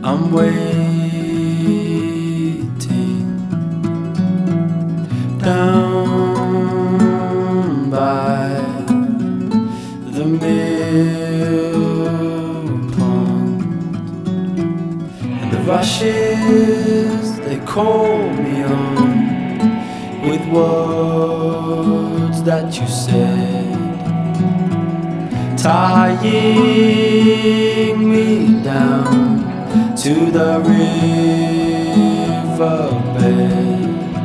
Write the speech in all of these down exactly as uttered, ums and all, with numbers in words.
I'm waiting down by the mill pond, and the rushes they call me on with words that you said, tying me down to the riverbed.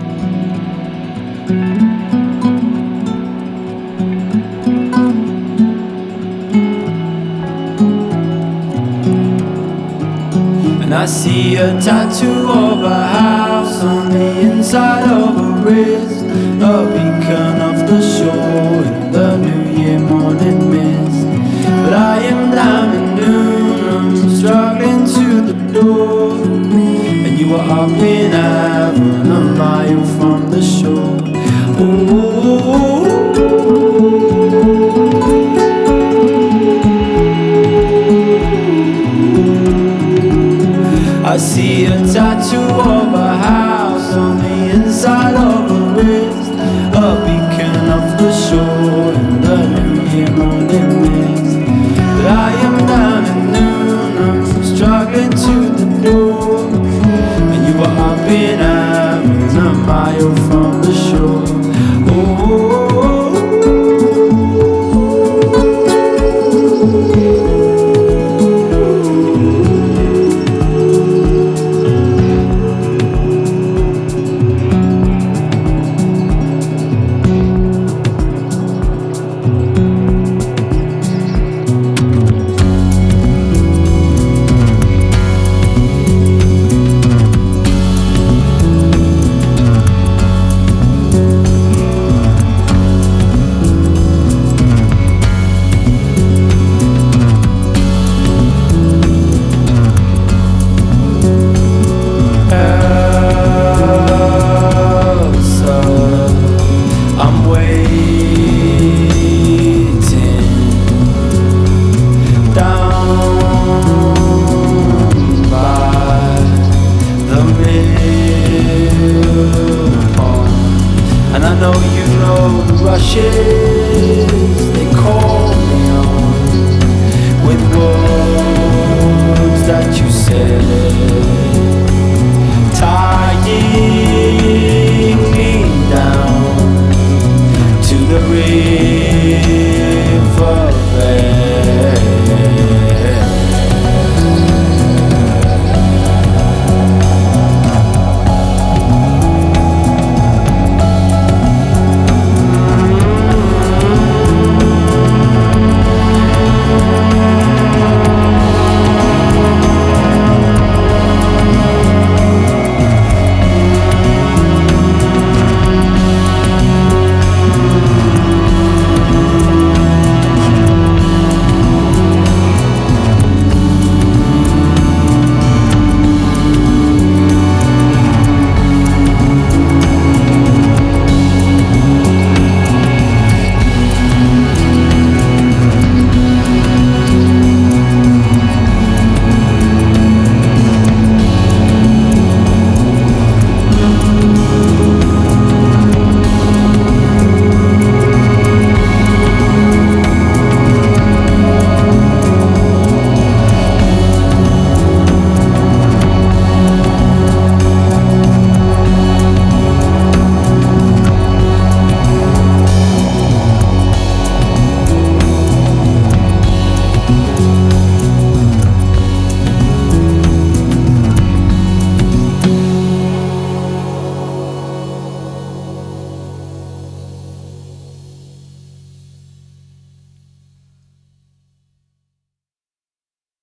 And I see a tattoo of a house on the inside of a wrist, a beacon of the shore in the New Year morning mist. But I am down at noon, I'm struggling to the door, and you are up in heaven, a mile from the shore. Ooh. I see a tattoo of a house on the inside of a wrist, a beacon of the shore in the New Year morning mist. But I am down at noon, I'm struggling to the door, and you are up in heaven, a mile from the shore. Oh. And I know you know the rushes